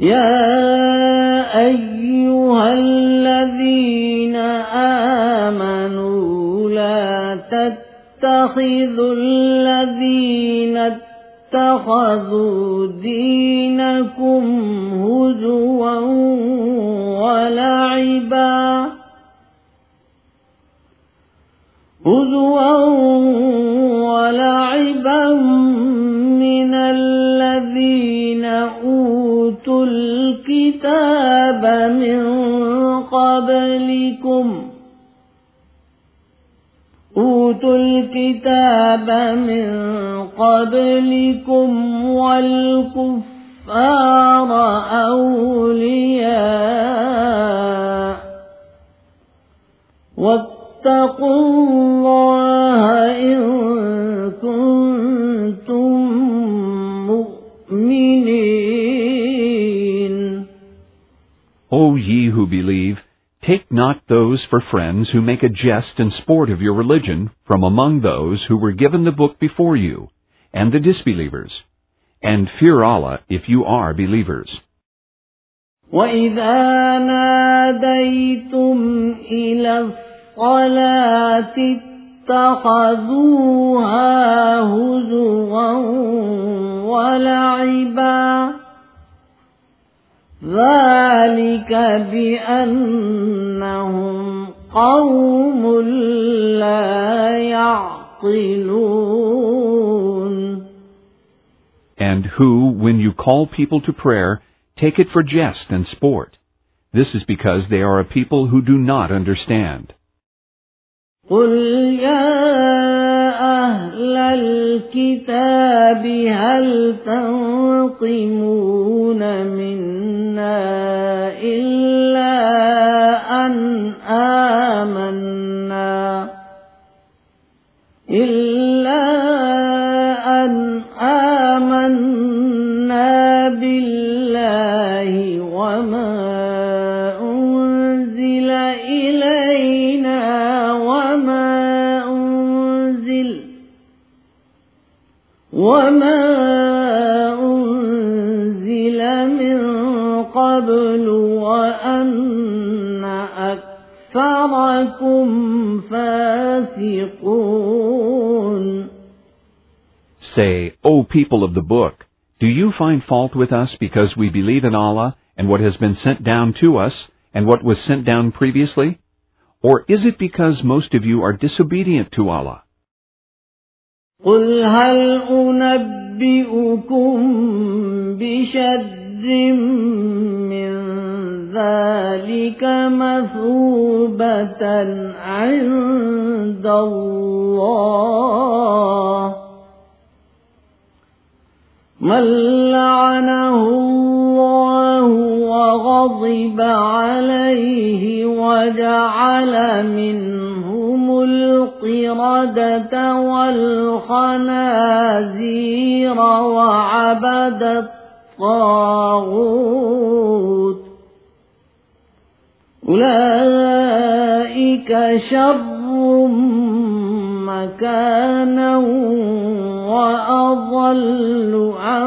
يا أيها الذين آمنوا لا تتخذوا الذين اتخذوا دينكم هزوا ولعبا من الذين أوتوا الكتاب من قبلكم والكفار أولياء واتقوا الله إن كنتم مؤمنين. O ye who believe, take not those for friends who make a jest and sport of your religion from among those who were given the book before you, and the disbelievers, and fear Allah if you are believers. وَإِذَا نَادَيْتُمْ إِلَى الصَّلَاةِ اتَّخَذُوهَا هُزُوًا وَلَعِبًا ذَلِكَ بِأَنَّهُمْ قَوْمٌ لَا يَعْقِلُونَ. And who, when you call people to prayer, take it for jest and sport. This is because they are a people who do not understand. قُلْ يَا أَهْلَ الْكِتَابِ هَلْ تَنقِمُونَ مِنَّا إِلَّا أَنْ آمَنَّا بِاللَّهِ وَمَا أُنزِلَ إِلَيْنَا وَمَا أُنزِلَ مِن قَبْلُ وَأَنَّ أَكْثَرَكُمْ فَاسِقُونَ. Say, O people of the book, do you find fault with us because we believe in Allah and what has been sent down to us and what was sent down previously? Or is it because most of you are disobedient to Allah? قُلْ هَلْ أُنَبِّئُكُم بِشَرٍّ مِّن ذَلِكَ مَثُوبَةً عِندَ اللَّهِ مَن لَّعَنَهُ اللَّهُ وَغَضِبَ عَلَيْهِ وَجَعَلَ مِنْهُمُ الْقِرَدَةَ وَالْخَنَازِيرَ وَعَبَدَ الطَّاغُوتَ أُولَئِكَ شَرٌّ مَكَانًا وَأَضَلُّ عَن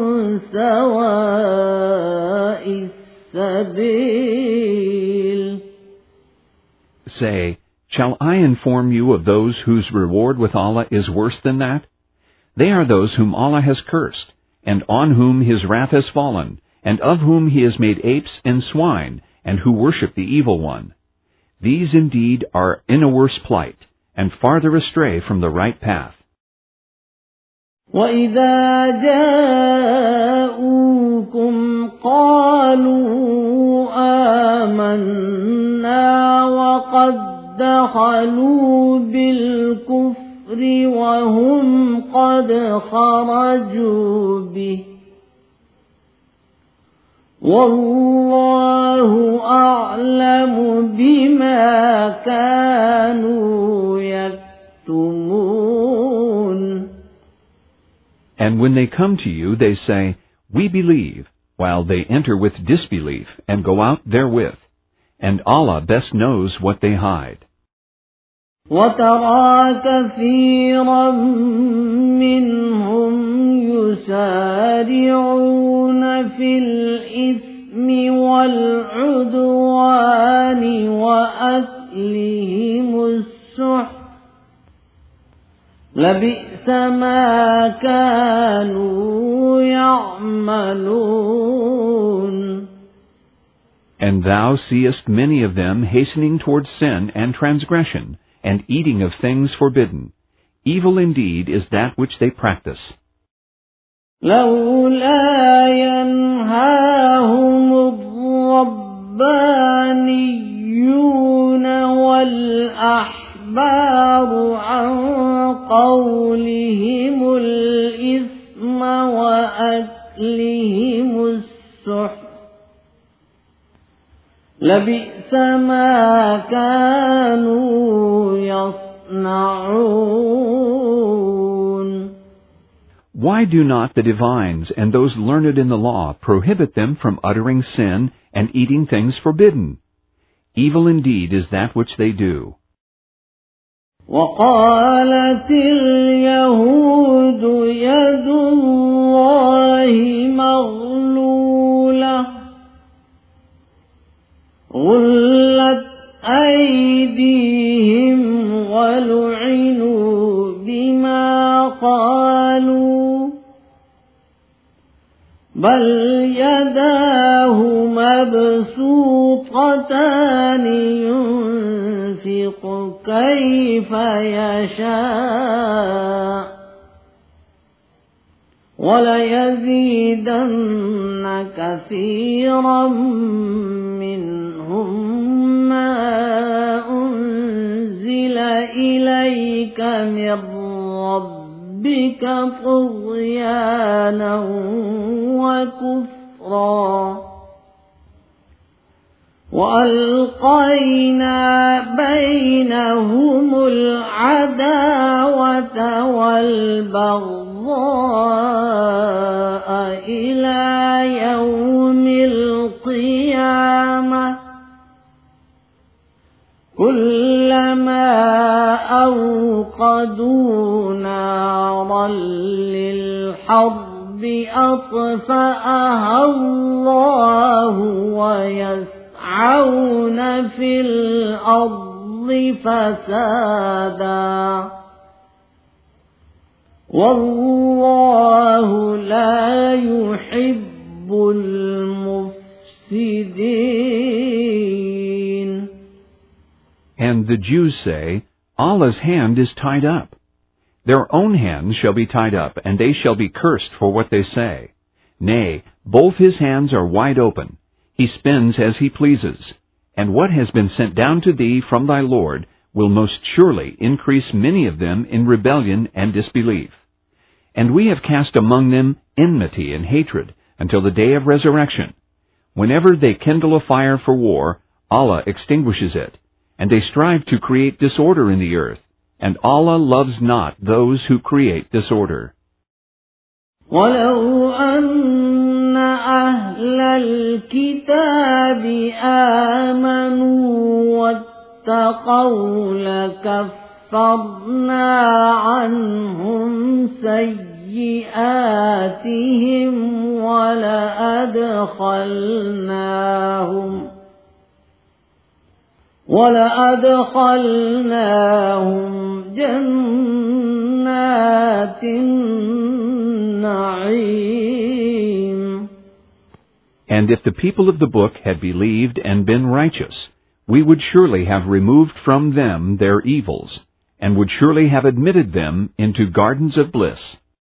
سَوَاءِ السَّبِيلِ. Say, shall I inform you of those whose reward with Allah is worse than that? They are those whom Allah has cursed, and on whom His wrath has fallen, and of whom He has made apes and swine, and who worship the evil one. These indeed are in a worse plight, and farther astray from the right path. وَإِذَا جَاءُوكُمْ قَالُوا آمَنَّا وَقَدْ دَخَلُوا بِالْكُفْرِ وَهُمْ قَدْ خَرَجُوا بِهِ وَاللَّهُ أَعْلَمُ بِمَا كَانُوا يَكْتُمُونَ. And when they come to you, they say, We believe, while they enter with disbelief and go out therewith, and Allah best knows what they hide. وترى كثيرا منهم يسارعون في الإثم والعدوان وأكلهم السحت لبئس ما كانوا يعملون. And thou seest many of them hastening towards sin and transgression, and eating of things forbidden. Evil indeed is that which they practice. لولا ينهاهم الربانيون والأحبار عن قولهم الإثم وأكلهم السحت لبئس ما كانوا يصنعون. Why do not the divines and those learned in the law prohibit them from uttering sin and eating things forbidden? Evil indeed is that which they do. وقالت اليهود يد الله مغلولة غلت أيديهم ولعنوا بما قالوا بل يداه مبسوطتان ينفق كيف يشاء وليزيدن كثيرا منهم ما أنزل إليك من ربك طغيانا وكفرا وألقينا بينهم العداوة والبغضاء إلى يوم القيامة كلما أوقدوا نارا للحرب أطفأها الله ويسعون في الأرض فسادا والله لا يحب المفسدين. And the Jews say, Allah's hand is tied up. Their own hands shall be tied up, and they shall be cursed for what they say. Nay, both his hands are wide open. He spins as he pleases. And what has been sent down to thee from thy Lord will most surely increase many of them in rebellion and disbelief. And we have cast among them enmity and hatred until the day of resurrection. Whenever they kindle a fire for war, Allah extinguishes it, and they strive to create disorder in the earth, and Allah loves not those who create disorder. وَلَوْ أَنَّ أَهْلَ الْكِتَابِ آمَنُوا وَاتَّقَوْا لَكَفَّرْنَا عَنْهُمْ سَيِّئَاتِهِمْ ولأدخلناهم جنات النعيم. And if the people of the book had believed and been righteous, we would surely have removed from them their evils, and would surely have admitted them into gardens of bliss.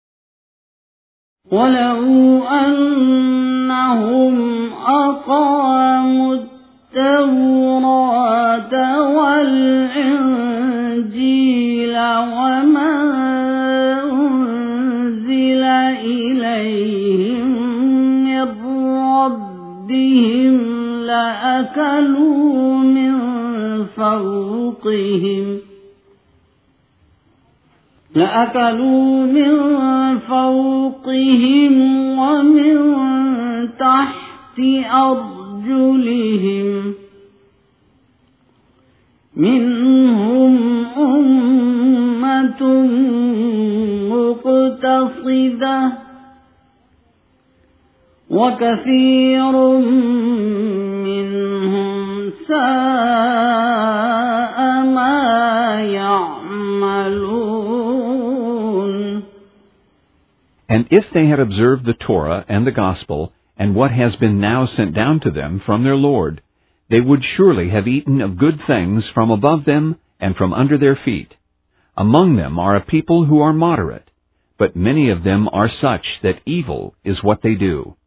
وَلَوْ أَنَّهُمْ أَقَامُوا التوراة والإنجيل وما أنزل إليهم من ربهم لأكلوا من فوقهم ومن تحت أرجلهم منهم فاسدة وكثير منهم ساء ما يعملون. And if they had observed the Torah and the Gospel, and what has been now sent down to them from their Lord, they would surely have eaten of good things from above them and from under their feet. Among them are a people who are moderate, but many of them are such that evil is what they do.